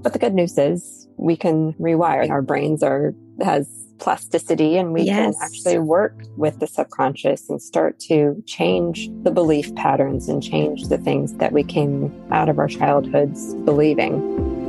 But the good news is we can rewire. Our brains has plasticity, and we can actually work with the subconscious and start to change the belief patterns and change the things that we came out of our childhoods believing.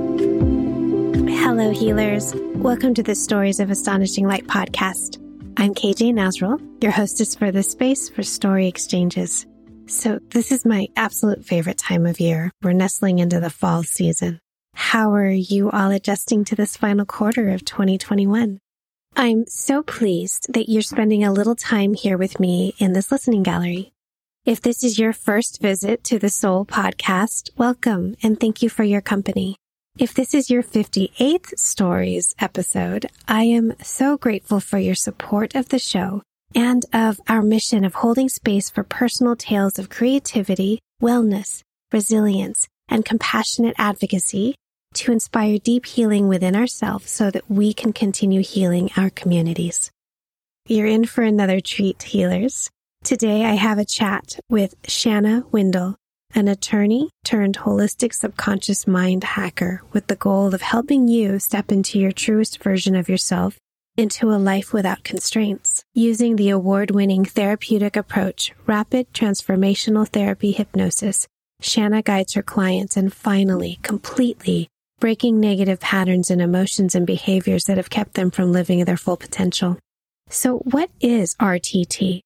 Hello, healers. Welcome to the Stories of Astonishing Light podcast. I'm KJ Nasrul, your hostess for this space for story exchanges. So this is my absolute favorite time of year. We're nestling into the fall season. How are you all adjusting to this final quarter of 2021? I'm so pleased that you're spending a little time here with me in this listening gallery. If this is your first visit to the Soul podcast, welcome and thank you for your company. If this is your 58th Stories episode, I am so grateful for your support of the show and of our mission of holding space for personal tales of creativity, wellness, resilience, and compassionate advocacy to inspire deep healing within ourselves so that we can continue healing our communities. You're in for another treat, healers. Today I have a chat with Shanna Windle, an attorney turned holistic subconscious mind hacker with the goal of helping you step into your truest version of yourself into a life without constraints. Using the award-winning therapeutic approach, Rapid Transformational Therapy Hypnosis, Shanna guides her clients in finally, completely breaking negative patterns and emotions and behaviors that have kept them from living their full potential. So what is RTT?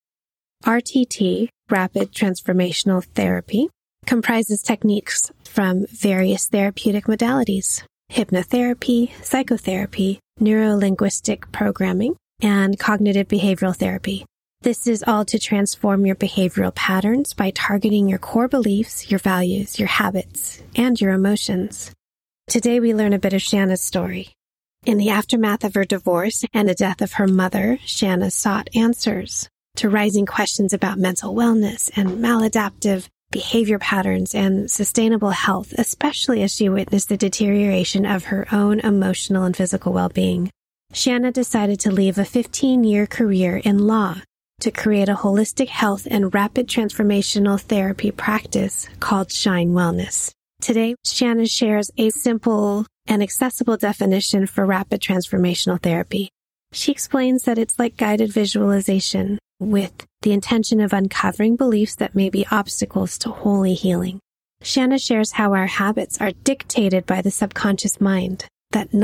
RTT, Rapid Transformational Therapy, comprises techniques from various therapeutic modalities: hypnotherapy, psychotherapy, neuro-linguistic programming, and cognitive behavioral therapy. This is all to transform your behavioral patterns by targeting your core beliefs, your values, your habits, and your emotions. Today we learn a bit of Shanna's story. In the aftermath of her divorce and the death of her mother, Shanna sought answers to rising questions about mental wellness and maladaptive behavior patterns and sustainable health, especially as she witnessed the deterioration of her own emotional and physical well-being. Shanna decided to leave a 15-year career in law to create a holistic health and rapid transformational therapy practice called Shine Wellness. Today, Shanna shares a simple and accessible definition for rapid transformational therapy. She explains that it's like guided visualization with the intention of uncovering beliefs that may be obstacles to holy healing. Shanna shares how our habits are dictated by the subconscious mind, that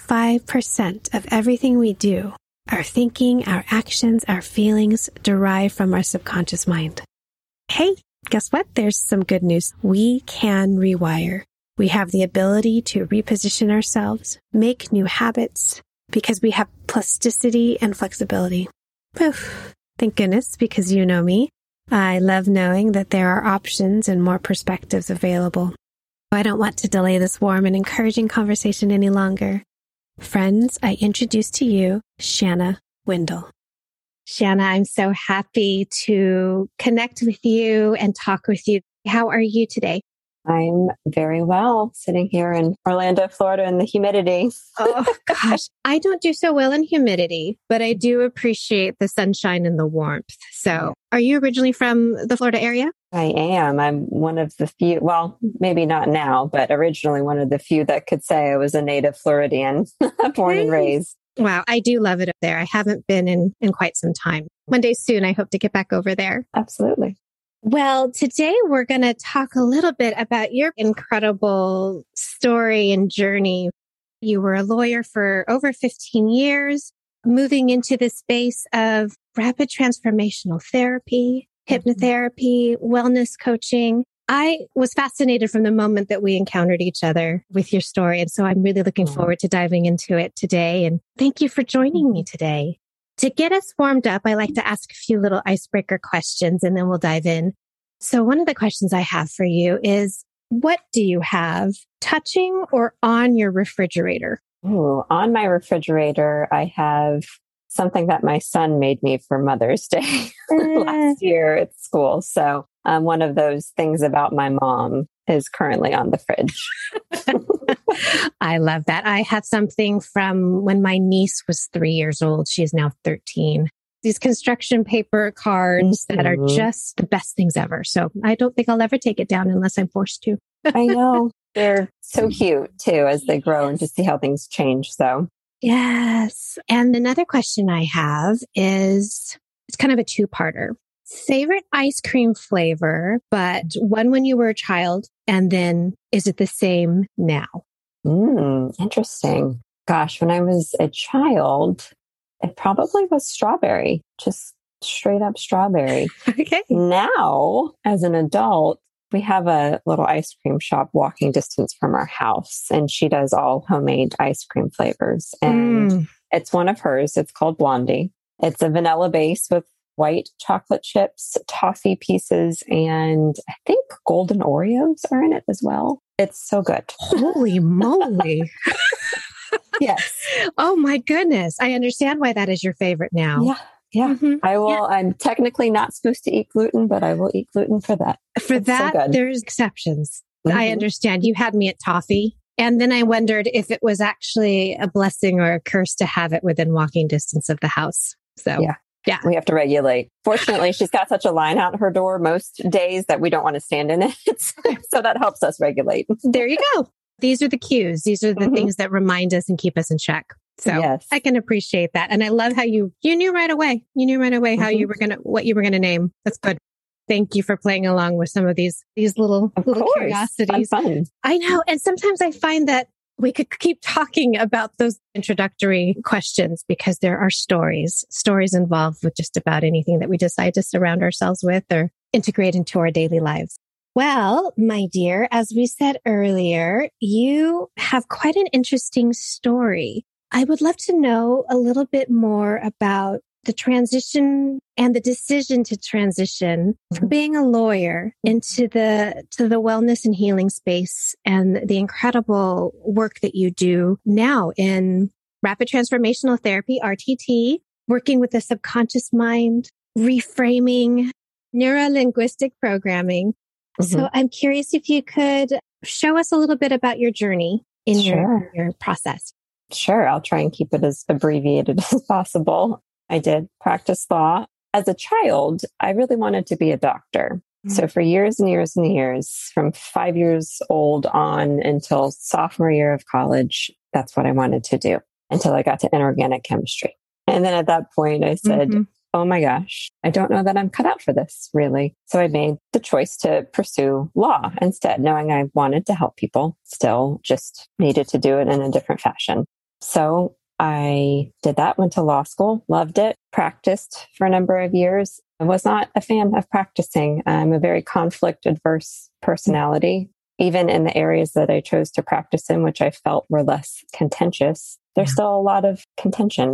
95% of everything we do, our thinking, our actions, our feelings, derive from our subconscious mind. Hey, guess what? There's some good news. We can rewire. We have the ability to reposition ourselves, make new habits, because we have plasticity and flexibility. Oof. Thank goodness, because you know me. I love knowing that there are options and more perspectives available. I don't want to delay this warm and encouraging conversation any longer. Friends, I introduce to you Shanna Windle. Shanna, I'm so happy to connect with you and talk with you. How are you today? I'm very well, sitting here in Orlando, Florida, in the humidity. Oh, gosh. I don't do so well in humidity, but I do appreciate the sunshine and the warmth. So are you originally from the Florida area? I am. I'm one of the few, well, maybe not now, but originally one of the few that could say I was a native Floridian, born and raised. Wow. I do love it up there. I haven't been in quite some time. One day soon, I hope to get back over there. Absolutely. Well, today we're going to talk a little bit about your incredible story and journey. You were a lawyer for over 15 years, moving into the space of rapid transformational therapy, hypnotherapy, wellness coaching. I was fascinated from the moment that we encountered each other with your story. And so I'm really looking forward to diving into it today. And thank you for joining me today. To get us warmed up, I like to ask a few little icebreaker questions and then we'll dive in. So one of the questions I have for you is, what do you have touching or on your refrigerator? Ooh, on my refrigerator, I have something that my son made me for Mother's Day last year at school. So one of those things about my mom is currently on the fridge. I love that. I have something from when my niece was 3 years old. She is now 13. These construction paper cards that are just the best things ever. So I don't think I'll ever take it down unless I'm forced to. I know. They're so cute too as they grow and to see how things change. So, yes. And another question I have is it's kind of a two-parter. Favorite ice cream flavor, but one when you were a child, and then is it the same now? Interesting. Gosh, when I was a child, it probably was strawberry, just straight up strawberry. Okay. Now, as an adult, we have a little ice cream shop walking distance from our house, and she does all homemade ice cream flavors. And it's one of hers. It's called Blondie. It's a vanilla base with white chocolate chips, toffee pieces, and I think golden Oreos are in it as well. It's so good. Holy moly. Yes. Oh my goodness. I understand why that is your favorite now. Yeah. Yeah. Mm-hmm. I will. Yeah. I'm technically not supposed to eat gluten, but I will eat gluten for that. For it's that, so there's exceptions. Mm-hmm. I understand. You had me at toffee. And then I wondered if it was actually a blessing or a curse to have it within walking distance of the house. So yeah. We have to regulate. Fortunately, she's got such a line out her door most days that we don't want to stand in it. So that helps us regulate. There you go. These are the cues. These are the things that remind us and keep us in check. So yes. I can appreciate that. And I love how you knew right away. You knew right away how you were what you were going to name. That's good. Thank you for playing along with some of these little curiosities. Fun. I know. And sometimes I find that we could keep talking about those introductory questions because there are stories involved with just about anything that we decide to surround ourselves with or integrate into our daily lives. Well, my dear, as we said earlier, you have quite an interesting story. I would love to know a little bit more about the transition and the decision to transition from being a lawyer into the wellness and healing space and the incredible work that you do now in rapid transformational therapy, RTT, working with the subconscious mind, reframing, neuro-linguistic programming. So I'm curious if you could show us a little bit about your journey in your process. Sure. I'll try and keep it as abbreviated as possible. I did practice law. As a child, I really wanted to be a doctor. So for years and years and years, from 5 years old on until sophomore year of college, that's what I wanted to do until I got to inorganic chemistry. And then at that point, I said, oh my gosh, I don't know that I'm cut out for this, really. So I made the choice to pursue law instead, knowing I wanted to help people, still just needed to do it in a different fashion. So I did that, went to law school, loved it, practiced for a number of years. I was not a fan of practicing. I'm a very conflict adverse personality. Even in the areas that I chose to practice in, which I felt were less contentious, there's still a lot of contention,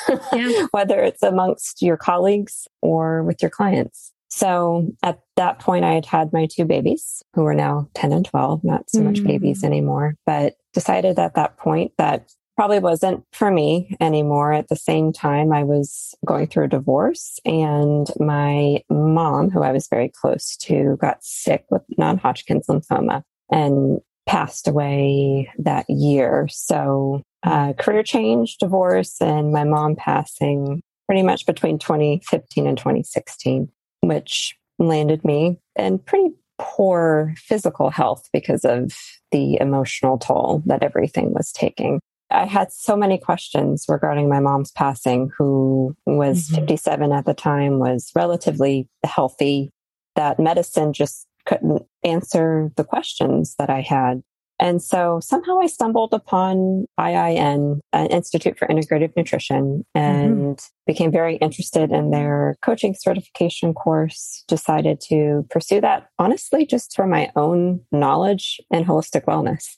whether it's amongst your colleagues or with your clients. So at that point, I had had my 2 babies who are now 10 and 12, not so much babies anymore, but decided at that point that probably wasn't for me anymore. At the same time, I was going through a divorce and my mom, who I was very close to, got sick with non-Hodgkin's lymphoma and passed away that year. So career change, divorce, and my mom passing pretty much between 2015 and 2016, which landed me in pretty poor physical health because of the emotional toll that everything was taking. I had so many questions regarding my mom's passing, who was 57 at the time, was relatively healthy, that medicine just couldn't answer the questions that I had. And so somehow I stumbled upon IIN, Institute for Integrative Nutrition, and became very interested in their coaching certification course, decided to pursue that, honestly, just for my own knowledge in holistic wellness.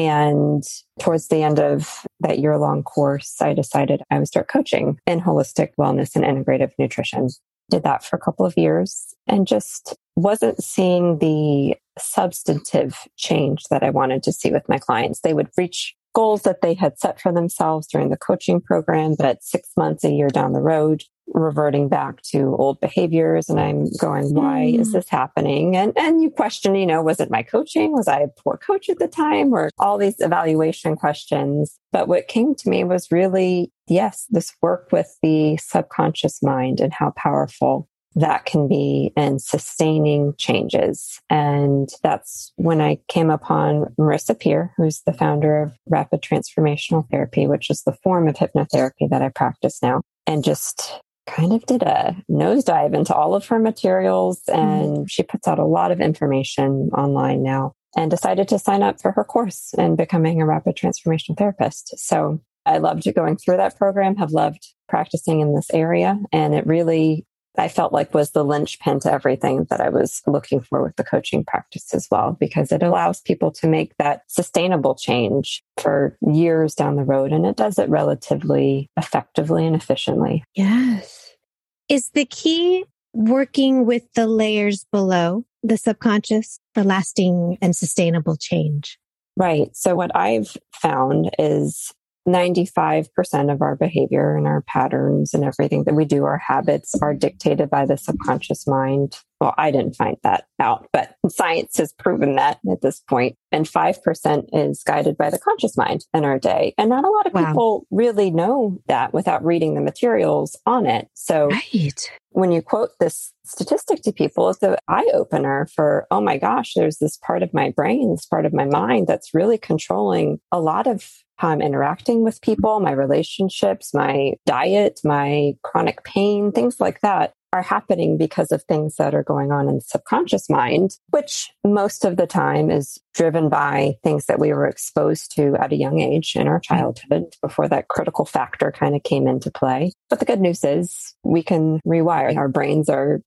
And towards the end of that year-long course, I decided I would start coaching in holistic wellness and integrative nutrition. Did that for a couple of years and just wasn't seeing the substantive change that I wanted to see with my clients. They would reach goals that they had set for themselves during the coaching program, but 6 months, a year down the road, reverting back to old behaviors. And I'm going, why is this happening? And you question, was it my coaching? Was I a poor coach at the time? Or all these evaluation questions. But what came to me was really, yes, this work with the subconscious mind and how powerful that can be in sustaining changes. And that's when I came upon Marissa Peer, who's the founder of Rapid Transformational Therapy, which is the form of hypnotherapy that I practice now, and just kind of did a nosedive into all of her materials. And she puts out a lot of information online now, and decided to sign up for her course in becoming a rapid transformational therapist. So I loved going through that program, have loved practicing in this area. And it really, I felt like, was the linchpin to everything that I was looking for with the coaching practice as well, because it allows people to make that sustainable change for years down the road. And it does it relatively effectively and efficiently. Yes. Is the key working with the layers below the subconscious for lasting and sustainable change? Right. So what I've found is 95% of our behavior and our patterns and everything that we do, our habits, are dictated by the subconscious mind. Well, I didn't find that out, but science has proven that at this point. And 5% is guided by the conscious mind in our day. And not a lot of people really know that without reading the materials on it. So when you quote this statistic to people, it's an eye-opener for, oh my gosh, there's this part of my brain, this part of my mind that's really controlling a lot of how I'm interacting with people, my relationships, my diet, my chronic pain, things like that are happening because of things that are going on in the subconscious mind, which most of the time is driven by things that we were exposed to at a young age in our childhood before that critical factor kind of came into play. But the good news is we can rewire. Our brains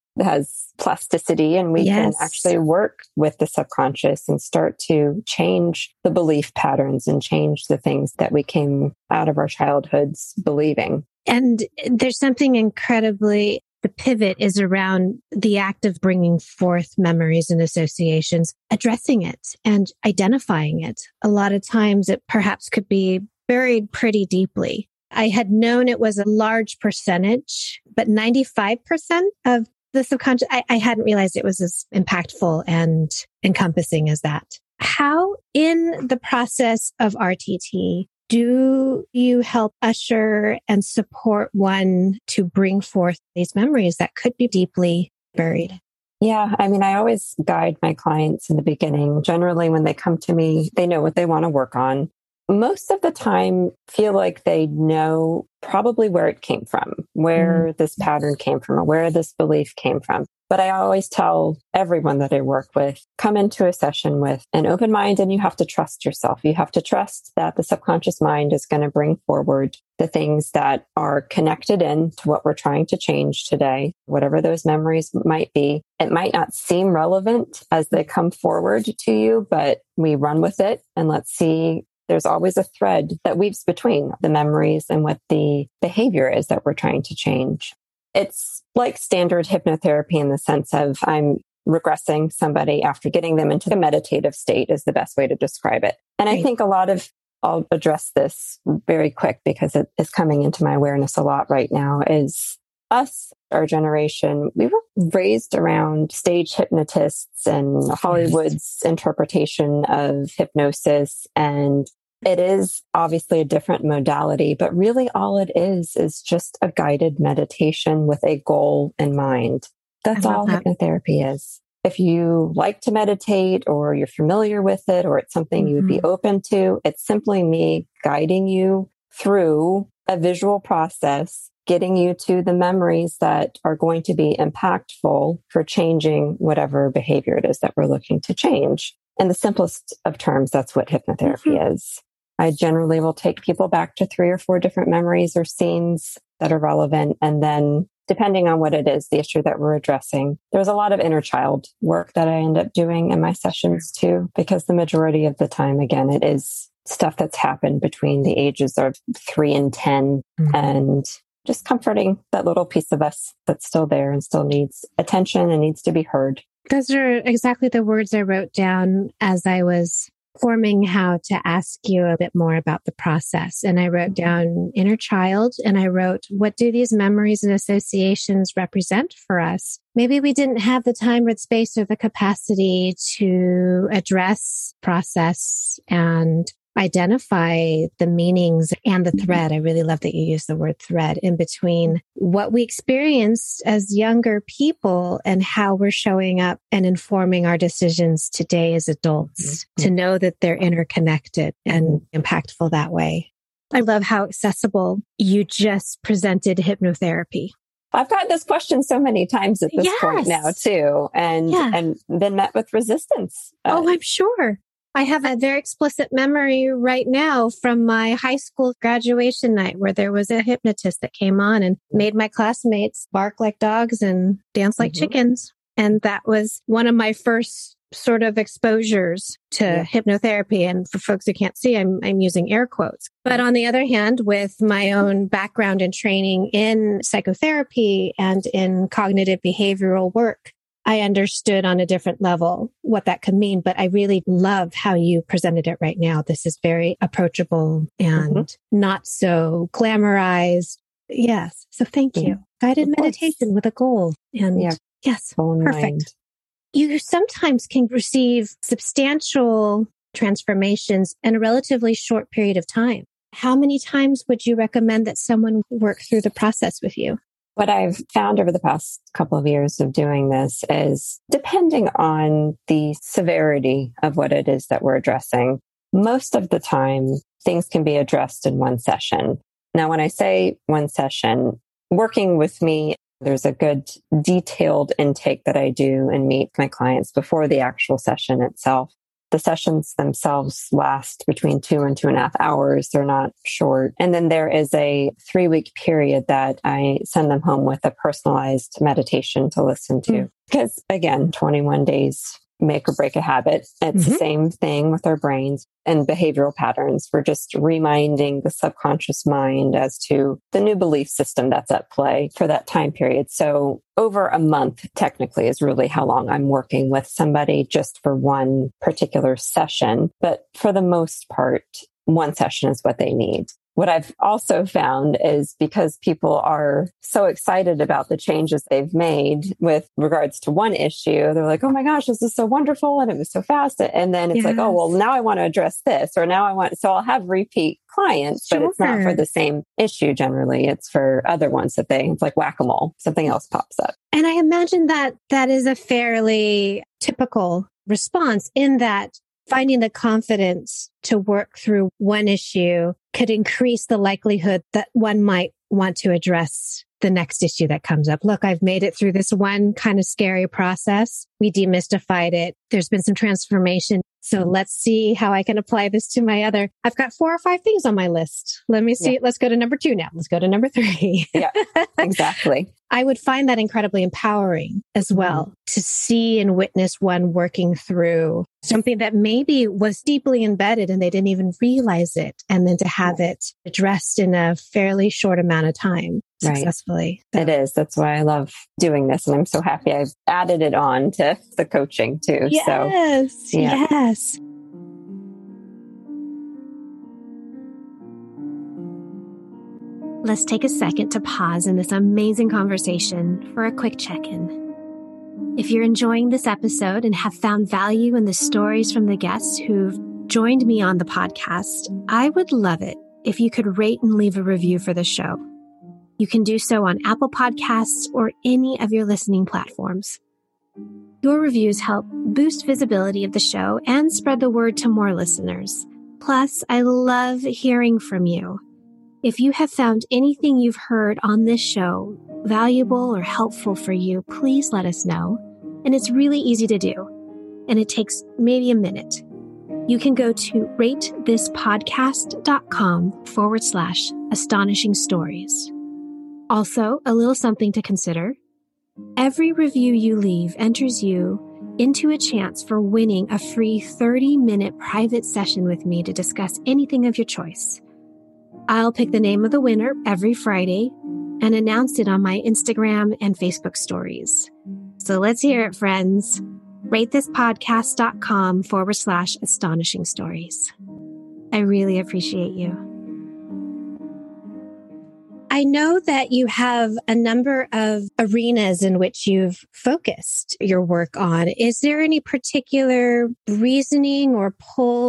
has plasticity, and we can actually work with the subconscious and start to change the belief patterns and change the things that we came out of our childhoods believing. And there's something incredibly, the pivot is around the act of bringing forth memories and associations, addressing it and identifying it. A lot of times it perhaps could be buried pretty deeply. I had known it was a large percentage, but 95% of the subconscious, I hadn't realized it was as impactful and encompassing as that. How in the process of RTT do you help usher and support one to bring forth these memories that could be deeply buried? Yeah, I mean, I always guide my clients in the beginning. Generally, when they come to me, they know what they want to work on. Most of the time, feel like they know probably where it came from, where this pattern came from, or where this belief came from. But I always tell everyone that I work with, come into a session with an open mind, and you have to trust yourself. You have to trust that the subconscious mind is going to bring forward the things that are connected in to what we're trying to change today, whatever those memories might be. It might not seem relevant as they come forward to you, but we run with it and let's see. There's always a thread that weaves between the memories and what the behavior is that we're trying to change. It's like standard hypnotherapy in the sense of I'm regressing somebody after getting them into a meditative state is the best way to describe it. And I think I'll address this very quick because it is coming into my awareness a lot right now, is us, our generation, we were raised around stage hypnotists and Hollywood's interpretation of hypnosis. And it is obviously a different modality, but really all it is just a guided meditation with a goal in mind. That's all hypnotherapy is. If you like to meditate or you're familiar with it or it's something you would be open to, it's simply me guiding you through a visual process, getting you to the memories that are going to be impactful for changing whatever behavior it is that we're looking to change. In the simplest of terms, that's what hypnotherapy is. I generally will take people back to 3 or 4 different memories or scenes that are relevant. And then depending on what it is, the issue that we're addressing, there's a lot of inner child work that I end up doing in my sessions too, because the majority of the time, again, it is stuff that's happened between the ages of 3 and 10 and just comforting that little piece of us that's still there and still needs attention and needs to be heard. Those are exactly the words I wrote down as I was forming how to ask you a bit more about the process. And I wrote down inner child and I wrote, what do these memories and associations represent for us? Maybe we didn't have the time or the space or the capacity to address, process, and identify the meanings and the thread. I really love that you use the word thread in between what we experienced as younger people and how we're showing up and informing our decisions today as adults, to know that they're interconnected and impactful that way. I love how accessible you just presented hypnotherapy. I've got this question so many times at this point now too, and been met with resistance. I'm sure. I have a very explicit memory right now from my high school graduation night where there was a hypnotist that came on and made my classmates bark like dogs and dance like chickens. And that was one of my first sort of exposures to hypnotherapy. And for folks who can't see, I'm using air quotes. But on the other hand, with my own background and training in psychotherapy and in cognitive behavioral work, I understood on a different level what that could mean, but I really love how you presented it right now. This is very approachable and not so glamorized. Yes. So thank you. Guided meditation with a goal. And yes, perfect. You sometimes can receive substantial transformations in a relatively short period of time. How many times would you recommend that someone work through the process with you? What I've found over the past couple of years of doing this is, depending on the severity of what it is that we're addressing, most of the time things can be addressed in one session. Now, when I say one session, working with me, there's a good detailed intake that I do and meet my clients before the actual session itself. The sessions themselves last between 2 and 2.5 hours. They're not short. And then there is a 3-week period that I send them home with a personalized meditation to listen to. Because again, 21 days make or break a habit. It's the same thing with our brains and behavioral patterns. We're just reminding the subconscious mind as to the new belief system that's at play for that time period. So over a month, technically, is really how long I'm working with somebody just for one particular session. But for the most part, one session is what they need. What I've also found is because people are so excited about the changes they've made with regards to one issue, they're like, oh my gosh, this is so wonderful. And it was so fast. And then it's like, oh, well, now I want to address this, or now I want, so I'll have repeat clients, but it's not for the same issue. Generally, it's for other ones that it's like whack-a-mole, something else pops up. And I imagine that that is a fairly typical response in that finding the confidence to work through one issue could increase the likelihood that one might want to address the next issue that comes up. Look, I've made it through this one kind of scary process. We demystified it. There's been some transformation. So let's see how I can apply this to my other. I've got 4 or 5 things on my list. Let me see. Let's go to number 2 now. Let's go to number 3. Yeah, exactly. I would find that incredibly empowering as well, to see and witness one working through something that maybe was deeply embedded and they didn't even realize it. And then to have it addressed in a fairly short amount of time successfully. So. It is. That's why I love doing this. And I'm so happy I've added it on to the coaching too. Yes. So, yeah. Yes. Let's take a second to pause in this amazing conversation for a quick check-in. If you're enjoying this episode and have found value in the stories from the guests who've joined me on the podcast, I would love it if you could rate and leave a review for the show. You can do so on Apple Podcasts or any of your listening platforms. Your reviews help boost visibility of the show and spread the word to more listeners. Plus, I love hearing from you. If you have found anything you've heard on this show valuable or helpful for you, please let us know. And it's really easy to do. And it takes maybe a minute. You can go to ratethispodcast.com/astonishing stories. Also, a little something to consider. Every review you leave enters you into a chance for winning a free 30-minute private session with me to discuss anything of your choice. I'll pick the name of the winner every Friday and announce it on my Instagram and Facebook stories. So let's hear it, friends. ratethispodcast.com/astonishing stories. I really appreciate you. I know that you have a number of arenas in which you've focused your work on. Is there any particular reasoning or pull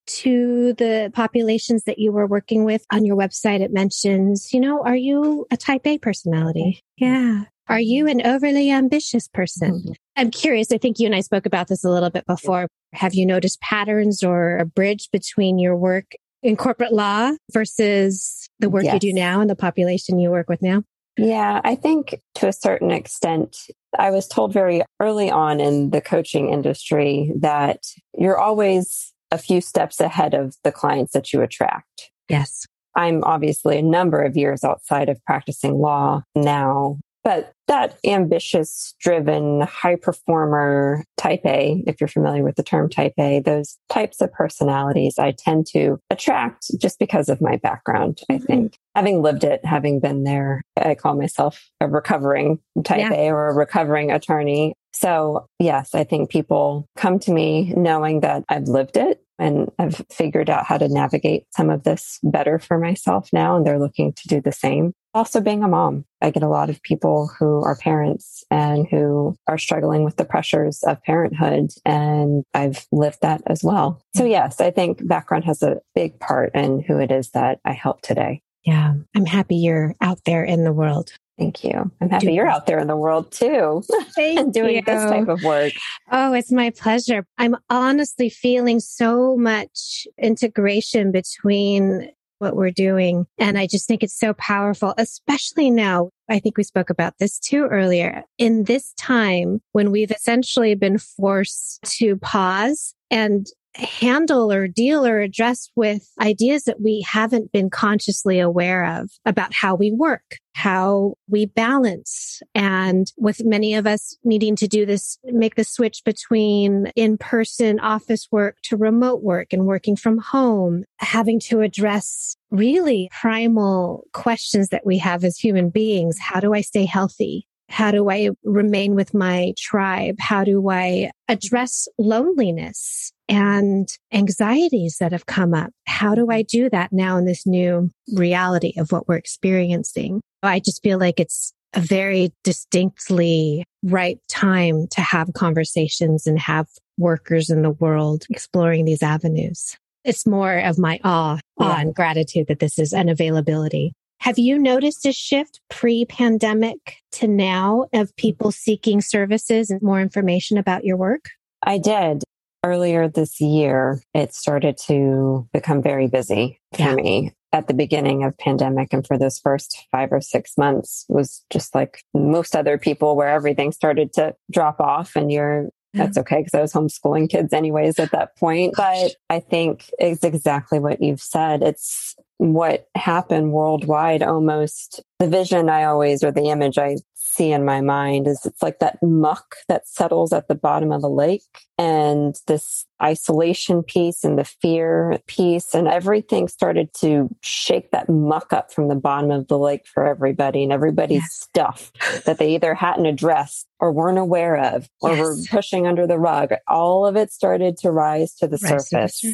to the populations that you were working with? On your website, it mentions, are you a type A personality? Yeah. Are you an overly ambitious person? Mm-hmm. I'm curious. I think you and I spoke about this a little bit before. Have you noticed patterns or a bridge between your work in corporate law versus the work you do now and the population you work with now? Yeah, I think to a certain extent, I was told very early on in the coaching industry that you're always a few steps ahead of the clients that you attract. Yes. I'm obviously a number of years outside of practicing law now, but that ambitious, driven, high performer type A, if you're familiar with the term type A, those types of personalities I tend to attract just because of my background, I think. Having lived it, having been there, I call myself a recovering type A or a recovering attorney. So yes, I think people come to me knowing that I've lived it and I've figured out how to navigate some of this better for myself now, and they're looking to do the same. Also being a mom, I get a lot of people who are parents and who are struggling with the pressures of parenthood, and I've lived that as well. So yes, I think background has a big part in who it is that I help today. Yeah, I'm happy you're out there in the world. Thank you. I'm happy you're out there in the world too, and doing this type of work. Oh, it's my pleasure. I'm honestly feeling so much integration between what we're doing. And I just think it's so powerful, especially now. I think we spoke about this too earlier. In this time when we've essentially been forced to pause and handle or deal or address with ideas that we haven't been consciously aware of about how we work, how we balance. And with many of us needing to do this, make the switch between in-person office work to remote work and working from home, having to address really primal questions that we have as human beings. How do I stay healthy? How do I remain with my tribe? How do I address loneliness and anxieties that have come up? How do I do that now in this new reality of what we're experiencing? I just feel like it's a very distinctly ripe time to have conversations and have workers in the world exploring these avenues. It's more of my awe and gratitude that this is an availability. Have you noticed a shift pre-pandemic to now of people seeking services and more information about your work? I did. Earlier this year, it started to become very busy for me. At the beginning of pandemic and for those first 5 or 6 months was just like most other people where everything started to drop off and that's okay because I was homeschooling kids anyways at that point. But I think it's exactly what you've said. It's what happened worldwide almost. The vision or the image I see in my mind is it's like that muck that settles at the bottom of the lake, and this isolation piece and the fear piece and everything started to shake that muck up from the bottom of the lake for everybody, and everybody's stuff that they either hadn't addressed or weren't aware of or were pushing under the rug. All of it started to rise to the surface.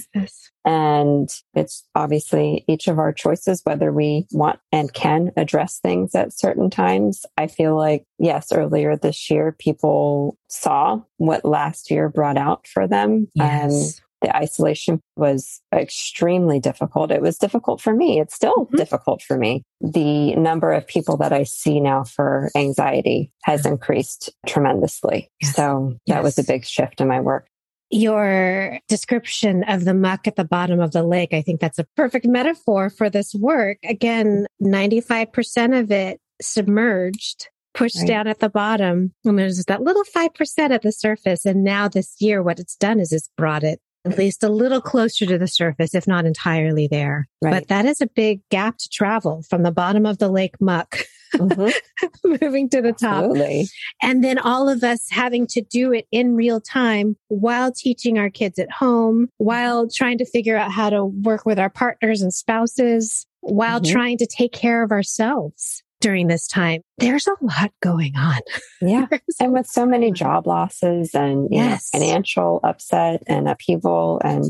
And it's obviously each of our choices, whether we want and can address things at certain times. I feel like, yes, earlier this year, people saw what last year brought out for them. The isolation was extremely difficult. It was difficult for me. It's still difficult for me. The number of people that I see now for anxiety has increased tremendously. So that was a big shift in my work. Your description of the muck at the bottom of the lake, I think that's a perfect metaphor for this work. Again, 95% of it submerged, pushed down at the bottom. And there's just that little 5% at the surface. And now this year, what it's done is it's brought it at least a little closer to the surface, if not entirely there. But that is a big gap to travel from the bottom of the lake muck, moving to the top. And then all of us having to do it in real time while teaching our kids at home, while trying to figure out how to work with our partners and spouses, while trying to take care of ourselves during this time. There's a lot going on. And with so many job losses and financial upset and upheaval. And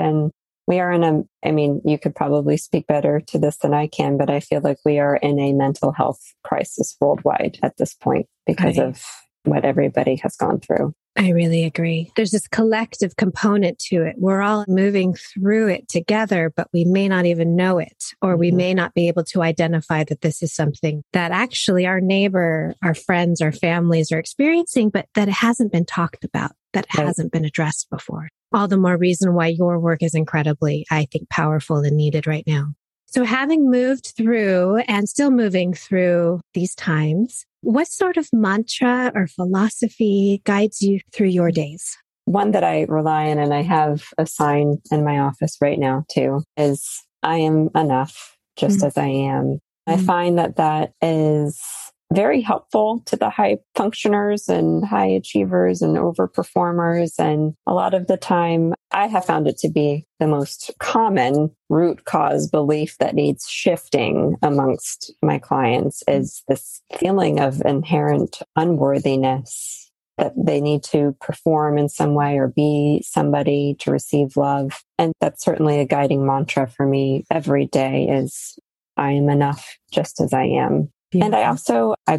we are you could probably speak better to this than I can, but I feel like we are in a mental health crisis worldwide at this point because of what everybody has gone through. I really agree. There's this collective component to it. We're all moving through it together, but we may not even know it, or we may not be able to identify that this is something that actually our neighbor, our friends, our families are experiencing, but that it hasn't been talked about, that it hasn't been addressed before. All the more reason why your work is incredibly, I think, powerful and needed right now. So having moved through and still moving through these times, what sort of mantra or philosophy guides you through your days? One that I rely on, and I have a sign in my office right now too, is I am enough just as I am. I find that that is very helpful to the high functioners and high achievers and overperformers. And a lot of the time, I have found it to be the most common root cause belief that needs shifting amongst my clients is this feeling of inherent unworthiness, that they need to perform in some way or be somebody to receive love. And that's certainly a guiding mantra for me every day is I am enough just as I am. And I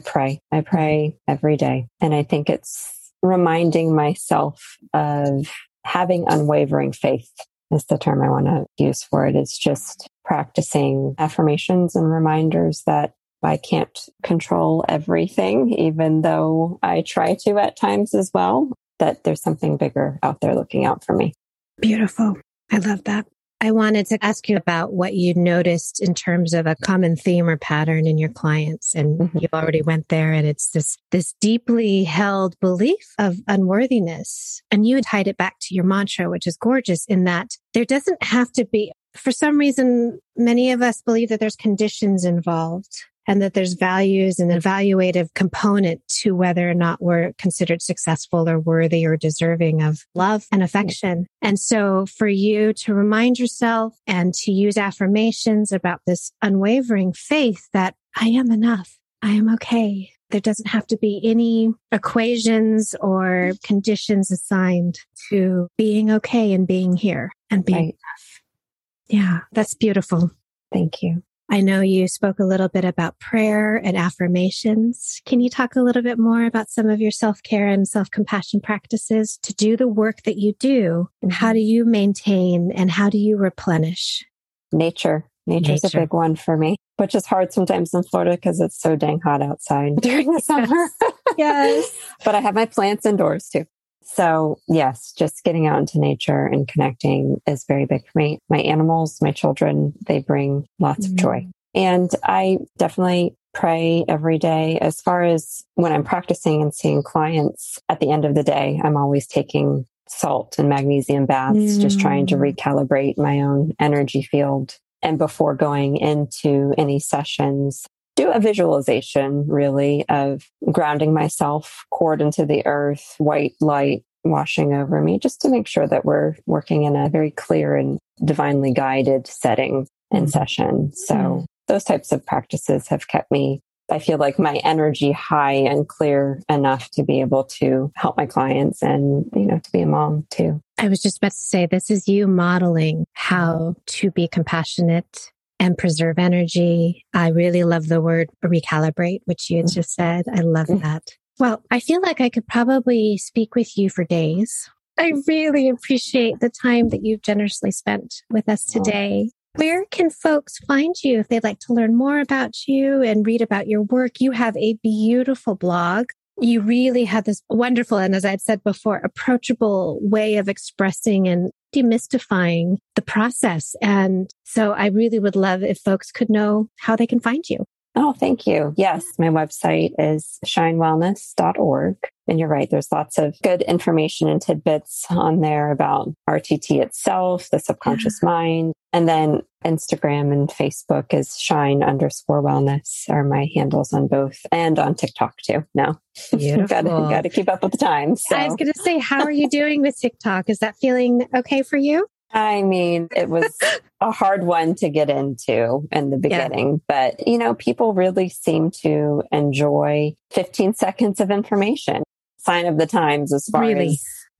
pray every day. And I think it's reminding myself of having unwavering faith is the term I want to use for it. It's just practicing affirmations and reminders that I can't control everything, even though I try to at times as well, that there's something bigger out there looking out for me. Beautiful. I love that. I wanted to ask you about what you noticed in terms of a common theme or pattern in your clients. And you already went there, and it's this deeply held belief of unworthiness. And you had tied it back to your mantra, which is gorgeous in that there doesn't have to be, for some reason, many of us believe that there's conditions involved and that there's values and evaluative component to whether or not we're considered successful or worthy or deserving of love and affection. And so for you to remind yourself and to use affirmations about this unwavering faith that I am enough, I am okay. There doesn't have to be any equations or conditions assigned to being okay and being here and being enough. Yeah, that's beautiful. Thank you. I know you spoke a little bit about prayer and affirmations. Can you talk a little bit more about some of your self-care and self-compassion practices to do the work that you do? And how do you maintain and how do you replenish? Nature. Nature's a big one for me, which is hard sometimes in Florida because it's so dang hot outside during the summer. Yes. But I have my plants indoors too. So yes, just getting out into nature and connecting is very big for me. My animals, my children, they bring lots of joy. And I definitely pray every day. As far as when I'm practicing and seeing clients at the end of the day, I'm always taking salt and magnesium baths, just trying to recalibrate my own energy field. And before going into any sessions, do a visualization really of grounding myself, cord into the earth, white light washing over me, just to make sure that we're working in a very clear and divinely guided setting and session. So those types of practices have kept me, I feel like, my energy high and clear enough to be able to help my clients and, to be a mom too. I was just about to say, this is you modeling how to be compassionate and preserve energy. I really love the word recalibrate, which you had just said. I love that. Well, I feel like I could probably speak with you for days. I really appreciate the time that you've generously spent with us today. Where can folks find you if they'd like to learn more about you and read about your work? You have a beautiful blog. You really have this wonderful, and as I'd said before, approachable way of expressing and demystifying the process. And so I really would love if folks could know how they can find you. Oh, thank you. Yes, my website is shinewellness.org. And you're right, there's lots of good information and tidbits on there about RTT itself, the subconscious mind. And then Instagram and Facebook is shine_wellness are my handles on both, and on TikTok too. No, got to keep up with the times. So. I was going to say, how are you doing with TikTok? Is that feeling okay for you? I mean, it was a hard one to get into in the beginning, but people really seem to enjoy 15 seconds of information. Sign of the times as far as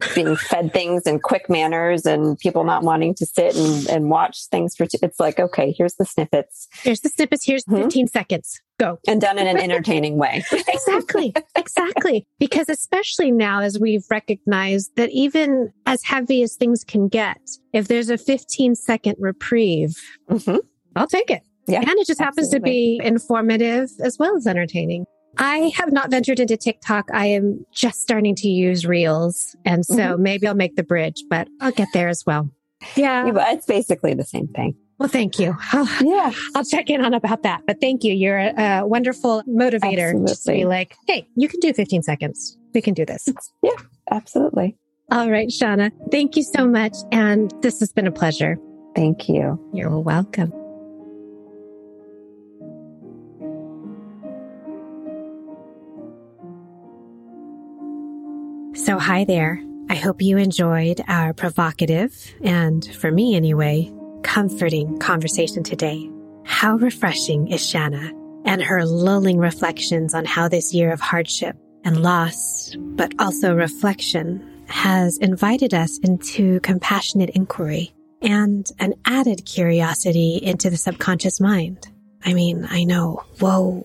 being fed things in quick manners and people not wanting to sit and watch things it's like, okay, here's the snippets. Here's 15 seconds. Go. And done in an entertaining way. Exactly. Because especially now, as we've recognized that even as heavy as things can get, if there's a 15-second reprieve, I'll take it. Yeah, and it just happens to be informative as well as entertaining. I have not ventured into TikTok. I am just starting to use Reels. And so maybe I'll make the bridge, but I'll get there as well. Yeah. It's basically the same thing. Well, thank you. I'll check in on about that. But thank you. You're a wonderful motivator. Absolutely. Just to be like, hey, you can do 15 seconds. We can do this. Yeah, absolutely. All right, Shauna, thank you so much. And this has been a pleasure. Thank you. You're welcome. So hi there. I hope you enjoyed our provocative and, for me anyway, comforting conversation today. How refreshing is Shanna and her lulling reflections on how this year of hardship and loss, but also reflection, has invited us into compassionate inquiry and an added curiosity into the subconscious mind. I mean, I know. Whoa.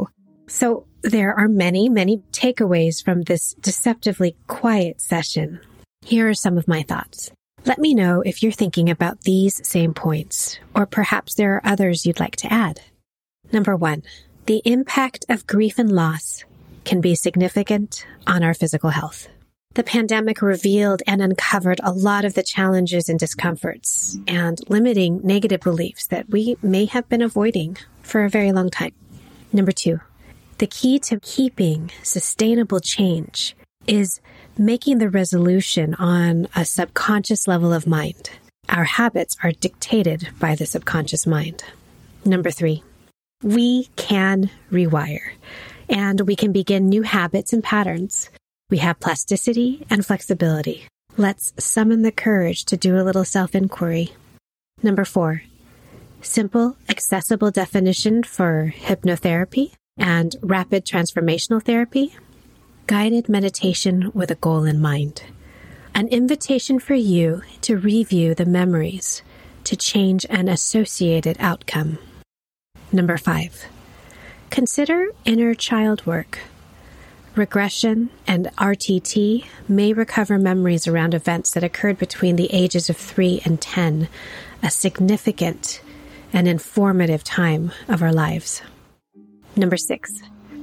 So there are many takeaways from this deceptively quiet session. Here are some of my thoughts. Let me know if you're thinking about these same points, or perhaps there are others you'd like to add. Number 1, the impact of grief and loss can be significant on our physical health. The pandemic revealed and uncovered a lot of the challenges and discomforts and limiting negative beliefs that we may have been avoiding for a very long time. Number 2, the key to keeping sustainable change is making the resolution on a subconscious level of mind. Our habits are dictated by the subconscious mind. Number 3, we can rewire, and we can begin new habits and patterns. We have plasticity and flexibility. Let's summon the courage to do a little self-inquiry. Number 4, simple, accessible definition for hypnotherapy and rapid transformational therapy. Guided meditation with a goal in mind. An invitation for you to review the memories to change an associated outcome. Number 5, consider inner child work. Regression and RTT may recover memories around events that occurred between the ages of 3 and 10, a significant and informative time of our lives. Number 6,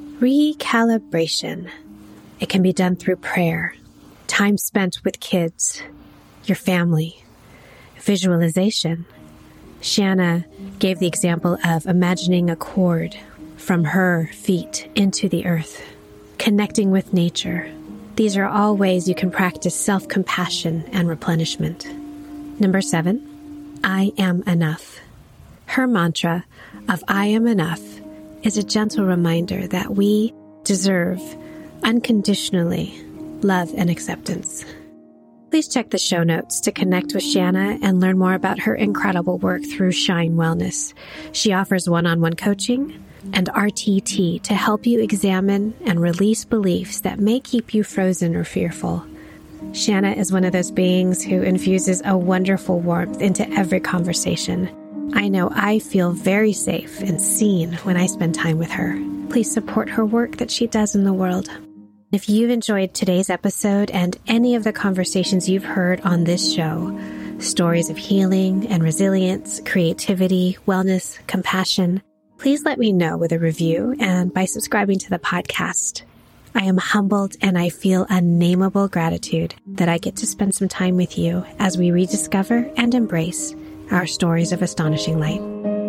recalibration. It can be done through prayer, time spent with kids, your family, visualization. Shanna gave the example of imagining a cord from her feet into the earth, connecting with nature. These are all ways you can practice self-compassion and replenishment. Number 7, I am enough. Her mantra of I am enough is a gentle reminder that we deserve unconditionally love and acceptance. Please check the show notes to connect with Shanna and learn more about her incredible work through Shine Wellness. She offers one-on-one coaching and RTT to help you examine and release beliefs that may keep you frozen or fearful. Shanna is one of those beings who infuses a wonderful warmth into every conversation. I know I feel very safe and seen when I spend time with her. Please support her work that she does in the world. If you've enjoyed today's episode and any of the conversations you've heard on this show, stories of healing and resilience, creativity, wellness, compassion, please let me know with a review and by subscribing to the podcast. I am humbled and I feel unnameable gratitude that I get to spend some time with you as we rediscover and embrace our stories of astonishing light.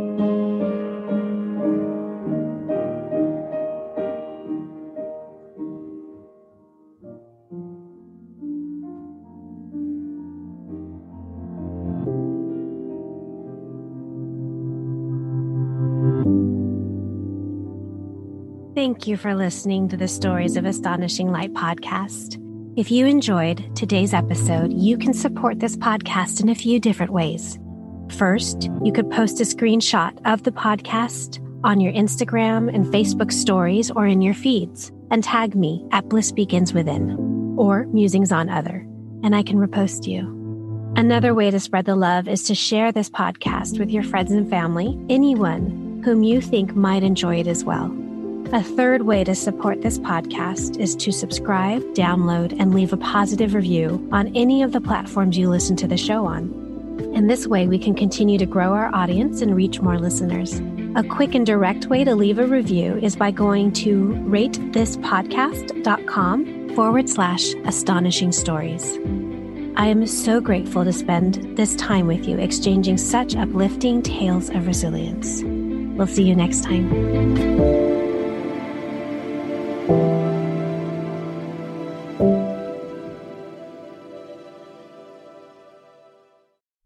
Thank you for listening to the Stories of Astonishing Light podcast. If you enjoyed today's episode, you can support this podcast in a few different ways. First, you could post a screenshot of the podcast on your Instagram and Facebook stories or in your feeds and tag me at Bliss Begins Within or Musings on Other. and I can repost you. Another way to spread the love is to share this podcast with your friends and family, anyone whom you think might enjoy it as well. A third way to support this podcast is to subscribe, download, and leave a positive review on any of the platforms you listen to the show on. In this way, we can continue to grow our audience and reach more listeners. A quick and direct way to leave a review is by going to ratethispodcast.com/astonishing stories. I am so grateful to spend this time with you, exchanging such uplifting tales of resilience. We'll see you next time.